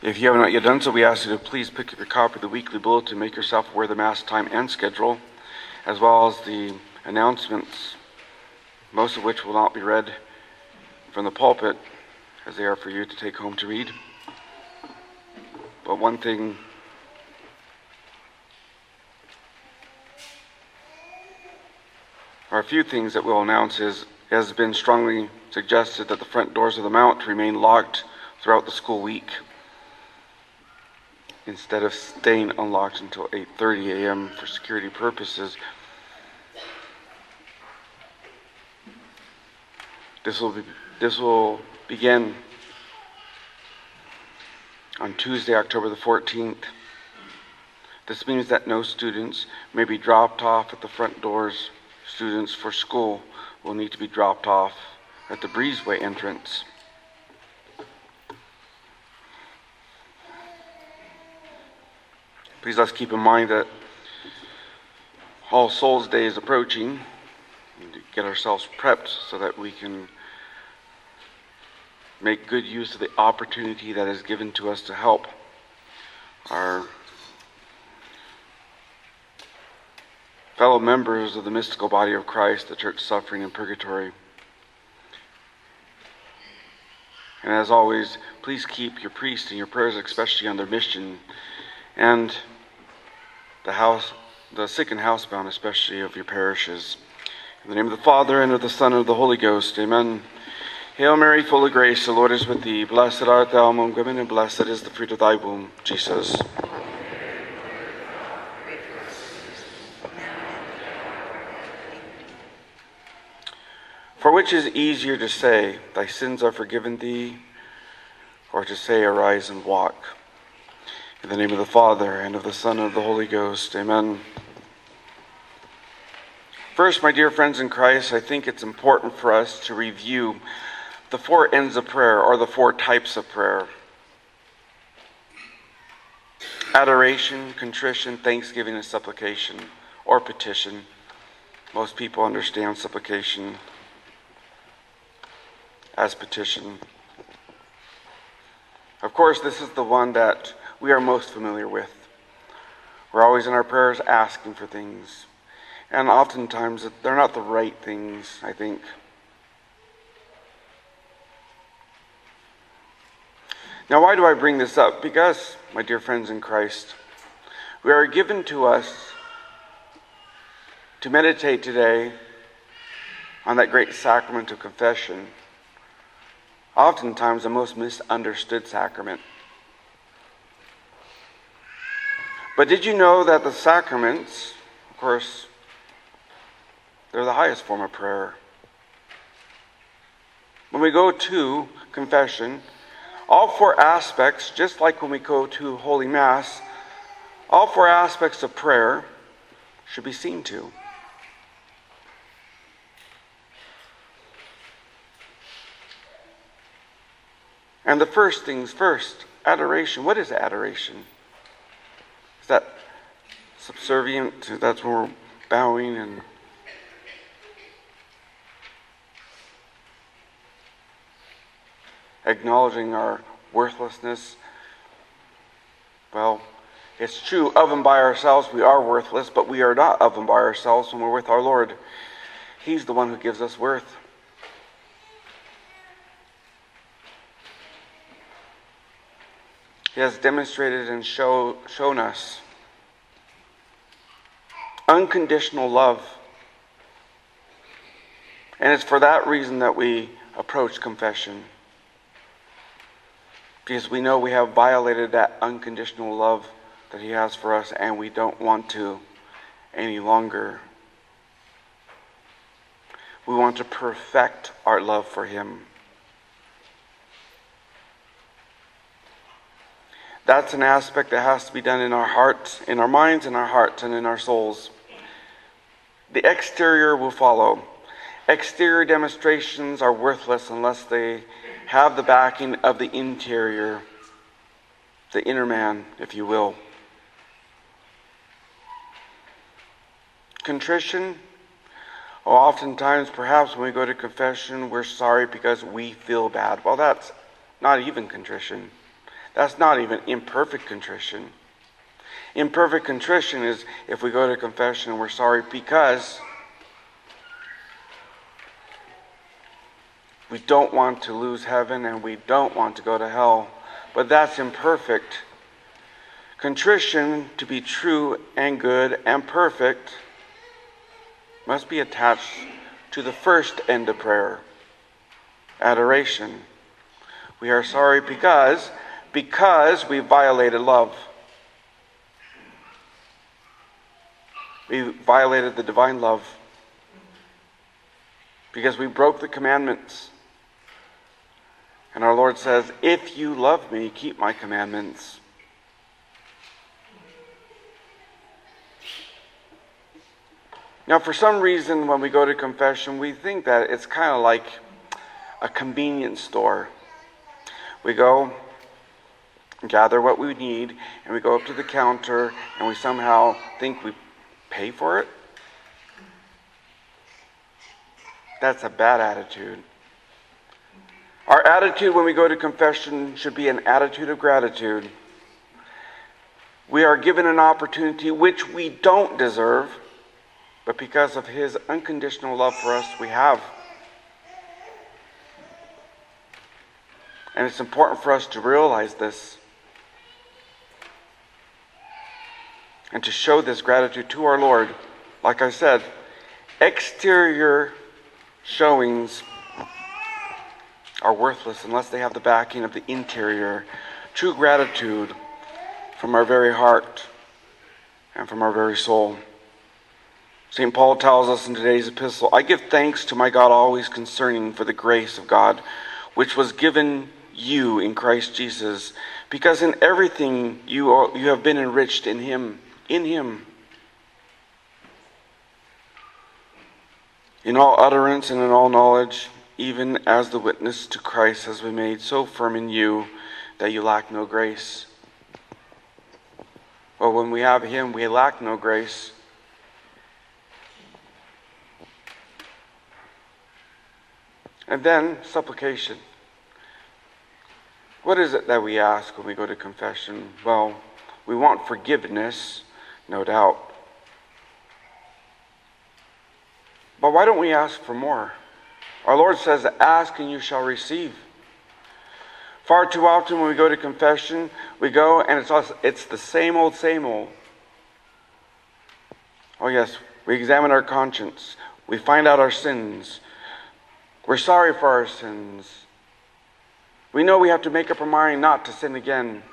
If you have not yet done so, we ask you to please pick up your copy of the weekly bulletin, make yourself aware of the Mass time and schedule, as well as the announcements, most of which will not be read from the pulpit, as they are for you to take home to read. But one thing or a few things that we'll announce is, it has been strongly suggested that the front doors of the Mount remain locked throughout the school week, instead of staying unlocked until 8:30 a.m. for security purposes. This will begin on Tuesday, October the 14th. This means that no students may be dropped off at the front doors. Students for school will need to be dropped off at the breezeway entrance. Please let's keep in mind that All Souls Day is approaching, and to get ourselves prepped so that we can make good use of the opportunity that is given to us to help our fellow members of the mystical body of Christ, the church suffering in purgatory. And as always, please keep your priests in your prayers, especially on their mission, and the sick and housebound, especially of your parishes. In the name of the Father, and of the Son, and of the Holy Ghost. Amen. Hail Mary, full of grace, the Lord is with thee. Blessed art thou among women, and blessed is the fruit of thy womb, Jesus. For which is easier to say, thy sins are forgiven thee, or to say, arise and walk? In the name of the Father, and of the Son, and of the Holy Ghost. Amen. First, my dear friends in Christ, I think it's important for us to review the four ends of prayer, or the four types of prayer: adoration, contrition, thanksgiving, and supplication, or petition. Most people understand supplication as petition. Of course, this is the one that we are most familiar with. We're always in our prayers asking for things, and oftentimes they're not the right things, I think. Now, why do I bring this up? Because, my dear friends in Christ, we are given to us to meditate today on that great sacrament of confession, oftentimes the most misunderstood sacrament. But did you know that the sacraments, of course, they're the highest form of prayer? When we go to confession, all four aspects, just like when we go to Holy Mass, all four aspects of prayer should be seen to. And the first things first, adoration. What is adoration? Is that subservient? That's when we're bowing and acknowledging our worthlessness? Well, it's true, of and by ourselves we are worthless, but we are not of and by ourselves when we're with our Lord. He's the one who gives us worth. He has demonstrated and shown us unconditional love. And it's for that reason that we approach confession. Because we know we have violated that unconditional love that He has for us, and we don't want to any longer. We want to perfect our love for Him. That's an aspect that has to be done in our hearts, in our minds, in our hearts, and in our souls. The exterior will follow. Exterior demonstrations are worthless unless they have the backing of the interior, the inner man, if you will. Contrition. Oftentimes, perhaps when we go to confession, we're sorry because we feel bad. Well, that's not even contrition. That's not even imperfect contrition. Imperfect contrition is if we go to confession and we're sorry because we don't want to lose heaven and we don't want to go to hell. But that's imperfect. Contrition, to be true and good and perfect, must be attached to the first end of prayer, adoration. We are sorry because we violated love. We violated the divine love because we broke the commandments. And our Lord says, if you love me, keep my commandments. Now, for some reason, when we go to confession, we think that it's kind of like a convenience store. We go, gather what we need, and we go up to the counter, and we somehow think we pay for it. That's a bad attitude. Our attitude when we go to confession should be an attitude of gratitude. We are given an opportunity which we don't deserve, but because of His unconditional love for us, we have. And it's important for us to realize this and to show this gratitude to our Lord. Like I said, exterior showings are worthless unless they have the backing of the interior. True gratitude from our very heart and from our very soul. St. Paul tells us in today's epistle, I give thanks to my God always concerning for the grace of God, which was given you in Christ Jesus, because in everything you have been enriched in Him. In Him. In all utterance and in all knowledge, even as the witness to Christ has been made so firm in you that you lack no grace. Well, when we have Him, we lack no grace. And then, supplication. What is it that we ask when we go to confession? Well, we want forgiveness, no doubt. But why don't we ask for more? Our Lord says, ask and you shall receive. Far too often when we go to confession, we go and it's the same old, same old. Oh yes, we examine our conscience. We find out our sins. We're sorry for our sins. We know we have to make up our mind not to sin again.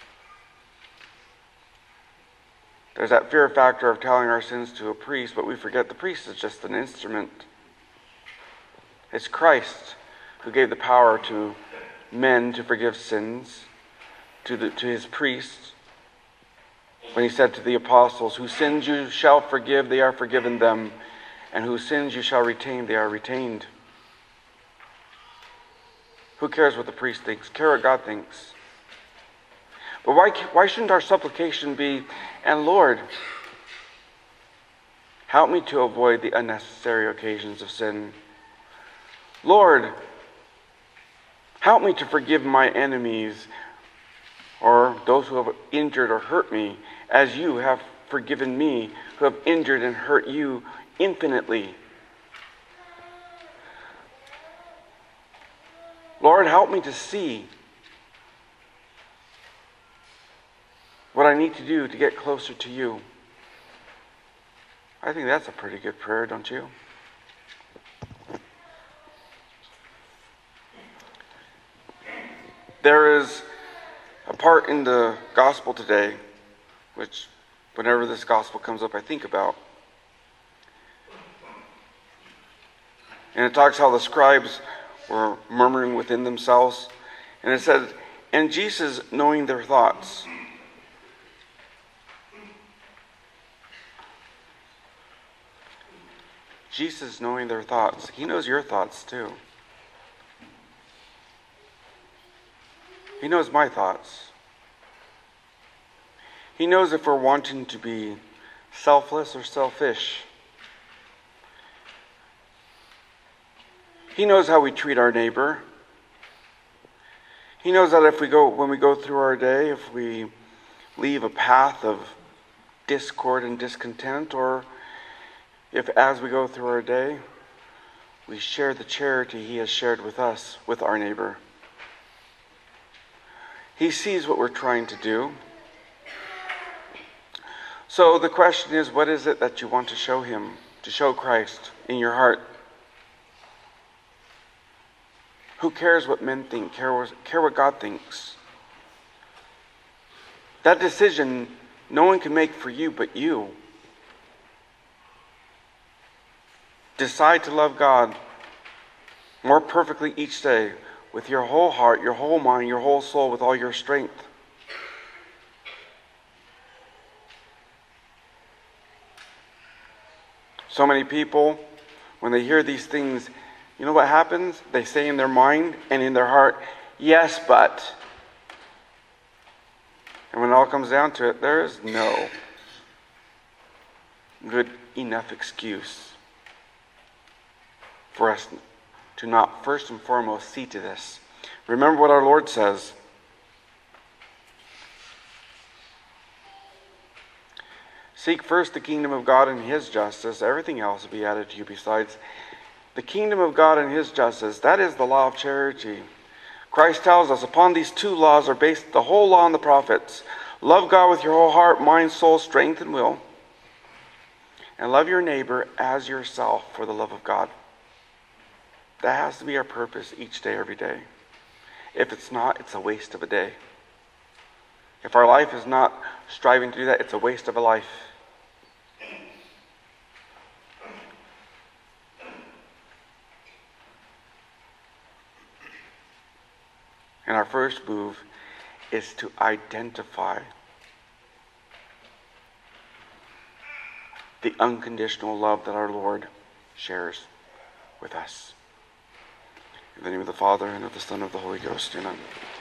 There's that fear factor of telling our sins to a priest, but we forget the priest is just an instrument. It's Christ who gave the power to men to forgive sins, to His priests. When He said to the apostles, whose sins you shall forgive, they are forgiven them, and whose sins you shall retain, they are retained. Who cares what the priest thinks? Care what God thinks. But why shouldn't our supplication be, and Lord, help me to avoid the unnecessary occasions of sin. Lord, help me to forgive my enemies or those who have injured or hurt me, as you have forgiven me who have injured and hurt you infinitely. Lord, help me to see what I need to do to get closer to you. I think that's a pretty good prayer, don't you? There is a part in the gospel today, which whenever this gospel comes up, I think about. And it talks how the scribes were murmuring within themselves. And it says, and Jesus, knowing their thoughts. Jesus, knowing their thoughts. He knows your thoughts too. He knows my thoughts. He knows if we're wanting to be selfless or selfish. He knows how we treat our neighbor. He knows that when we go through our day, if we leave a path of discord and discontent, or if as we go through our day, we share the charity He has shared with us, with our neighbor. He sees what we're trying to do. So the question is, what is it that you want to show Him, to show Christ in your heart? Who cares what men think? Care what God thinks. That decision no one can make for you but you. Decide to love God more perfectly each day with your whole heart, your whole mind, your whole soul, with all your strength. So many people, when they hear these things, you know what happens? They say in their mind and in their heart, yes, but. And when it all comes down to it, there is no good enough excuse for us to not first and foremost see to this. Remember what our Lord says. Seek first the kingdom of God and His justice. Everything else will be added to you besides. The kingdom of God and His justice, that is the law of charity. Christ tells us upon these two laws are based the whole law and the prophets. Love God with your whole heart, mind, soul, strength, and will. And love your neighbor as yourself for the love of God. That has to be our purpose each day, every day. If it's not, it's a waste of a day. If our life is not striving to do that, it's a waste of a life. And our first move is to identify the unconditional love that our Lord shares with us. In the name of the Father, and of the Son, and of the Holy Ghost. Amen.